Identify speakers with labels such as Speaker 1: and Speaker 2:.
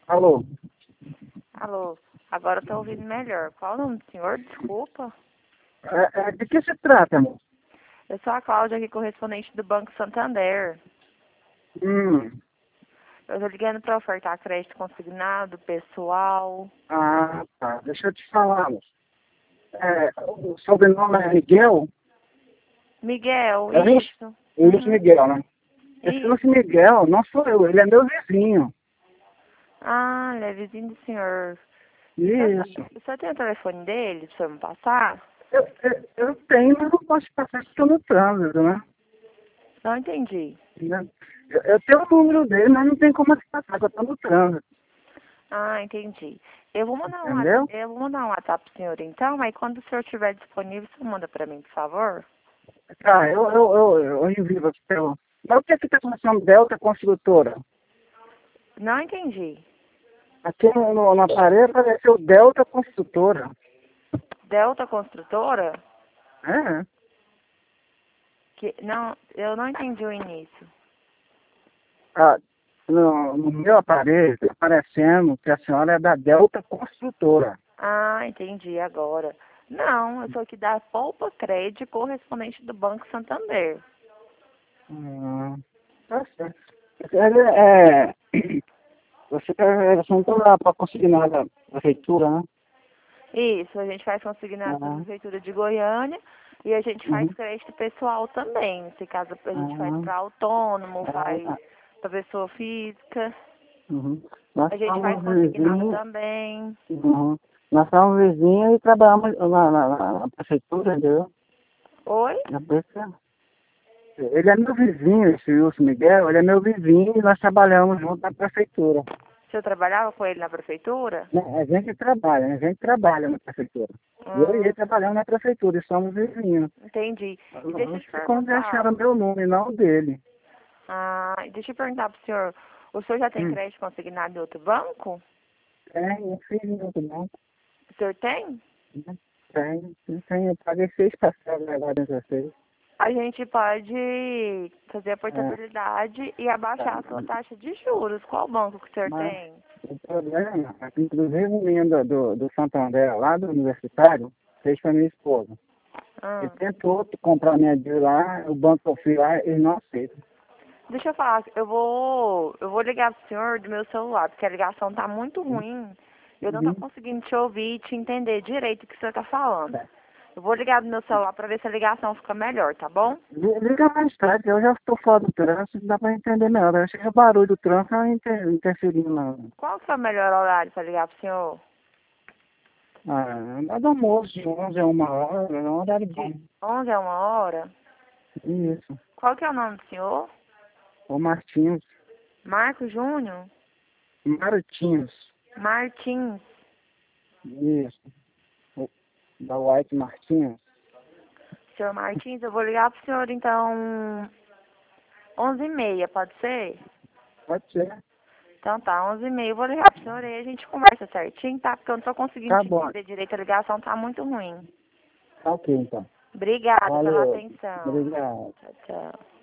Speaker 1: Alô?
Speaker 2: Alô, agora eu tô ouvindo melhor. Qual o nome do senhor? Desculpa.
Speaker 1: De que se trata, amor?
Speaker 2: Eu sou a Cláudia aqui, correspondente do Banco Santander.
Speaker 1: Hum.
Speaker 2: Eu tô ligando para ofertar crédito consignado, pessoal.
Speaker 1: Ah, tá. Deixa eu te falar, moço. O sobrenome é Miguel?
Speaker 2: Miguel,
Speaker 1: É isso?
Speaker 2: isso.
Speaker 1: Isso,
Speaker 2: Uhum.
Speaker 1: Miguel, né?
Speaker 2: Isso.
Speaker 1: Esse Miguel não sou eu, ele é meu vizinho.
Speaker 2: Ah, ele é vizinho do senhor.
Speaker 1: Isso.
Speaker 2: O senhor tem o telefone dele, pra o senhor me passar?
Speaker 1: Eu tenho, mas não posso passar porque estou no trânsito, né?
Speaker 2: Não entendi.
Speaker 1: Eu tenho o número dele, mas não tem como passar, porque eu estou no trânsito.
Speaker 2: Ah, entendi. Eu vou mandar
Speaker 1: Entendeu?
Speaker 2: um WhatsApp pro senhor então, aí quando o senhor estiver disponível, você manda para mim, por favor?
Speaker 1: Tá, eu envio aqui pelo... Mas o que é que está acontecendo Delta Construtora?
Speaker 2: Não entendi.
Speaker 1: Aqui no aparelho apareceu Delta Construtora.
Speaker 2: Delta Construtora?
Speaker 1: É.
Speaker 2: Não, eu não entendi o início.
Speaker 1: Ah, no meu aparelho está aparecendo que a senhora é da Delta Construtora.
Speaker 2: Ah, entendi agora. Não, eu sou aqui da Poupa Crédito, correspondente do Banco Santander.
Speaker 1: Tá certo. Ele é, você não está lá para conseguir nada da prefeitura, né?
Speaker 2: Isso, a gente faz consignado da
Speaker 1: Ah,
Speaker 2: Prefeitura de Goiânia e a gente faz
Speaker 1: uhum,
Speaker 2: crédito pessoal também. Se caso a gente faz
Speaker 1: ah,
Speaker 2: para autônomo, faz
Speaker 1: ah,
Speaker 2: para pessoa física.
Speaker 1: uhum. Nós
Speaker 2: A gente faz
Speaker 1: somos
Speaker 2: consignado
Speaker 1: vizinhos,
Speaker 2: também.
Speaker 1: uhum. Nós somos vizinhos e trabalhamos na prefeitura, entendeu?
Speaker 2: Oi?
Speaker 1: Na prefeitura. Ele é meu vizinho, esse Wilson Miguel, ele é meu vizinho e nós trabalhamos junto na prefeitura.
Speaker 2: O senhor trabalhava com ele na prefeitura?
Speaker 1: Né, a gente trabalha na prefeitura. Eu e ele
Speaker 2: Hum,
Speaker 1: trabalhamos na prefeitura e somos vizinhos.
Speaker 2: entendi. E deixa
Speaker 1: Eu
Speaker 2: eu te
Speaker 1: sei como
Speaker 2: perguntar.
Speaker 1: deixaram meu nome, não o dele.
Speaker 2: Ah, deixa eu perguntar pro senhor. O senhor já tem
Speaker 1: Hum.
Speaker 2: crédito consignado em outro banco?
Speaker 1: Eu fiz muito bom.
Speaker 2: O senhor tem?
Speaker 1: Né? Tem, eu paguei 6 parcelas agora em vocês.
Speaker 2: A gente pode fazer a
Speaker 1: É,
Speaker 2: portabilidade e abaixar a sua
Speaker 1: tá.
Speaker 2: taxa de juros. Qual banco que o senhor
Speaker 1: Mas
Speaker 2: tem?
Speaker 1: o problema é que, inclusive, o menino do Santander, lá do universitário, fez para minha esposa. Ele
Speaker 2: Ah,
Speaker 1: tentou comprar minha de lá, o banco que eu fui lá, ele não aceita.
Speaker 2: deixa eu falar, eu vou ligar pro senhor do meu celular, porque a ligação tá muito ruim. Eu não tô
Speaker 1: Uhum.
Speaker 2: conseguindo te ouvir e te entender direito o que o senhor tá falando.
Speaker 1: Tá.
Speaker 2: Eu vou ligar do meu celular para ver se a ligação fica melhor, tá bom?
Speaker 1: Liga mais tarde, eu já estou fora do trânsito, dá para entender melhor. Eu acho que o barulho do trânsito não interferindo na...
Speaker 2: Qual que é o melhor horário para ligar pro senhor?
Speaker 1: Lá do almoço, de 11 a 1 hora, é um horário bom.
Speaker 2: De 11 a 1 hora?
Speaker 1: Isso.
Speaker 2: Qual que é o nome do senhor?
Speaker 1: O Martins.
Speaker 2: Marco Júnior?
Speaker 1: Martins.
Speaker 2: Martins.
Speaker 1: Isso. O- Da White Martins.
Speaker 2: Senhor Martins, eu vou ligar pro senhor então 11h30, pode ser?
Speaker 1: Pode ser.
Speaker 2: Então tá, 11h30 eu vou ligar pro senhor e a gente conversa certinho, tá? Porque eu não tô conseguindo
Speaker 1: Tá
Speaker 2: te
Speaker 1: bom.
Speaker 2: entender direito, a ligação tá muito ruim.
Speaker 1: Tá ok, então.
Speaker 2: Obrigada pela
Speaker 1: Valeu.
Speaker 2: atenção.
Speaker 1: Obrigado.
Speaker 2: Tchau, tchau.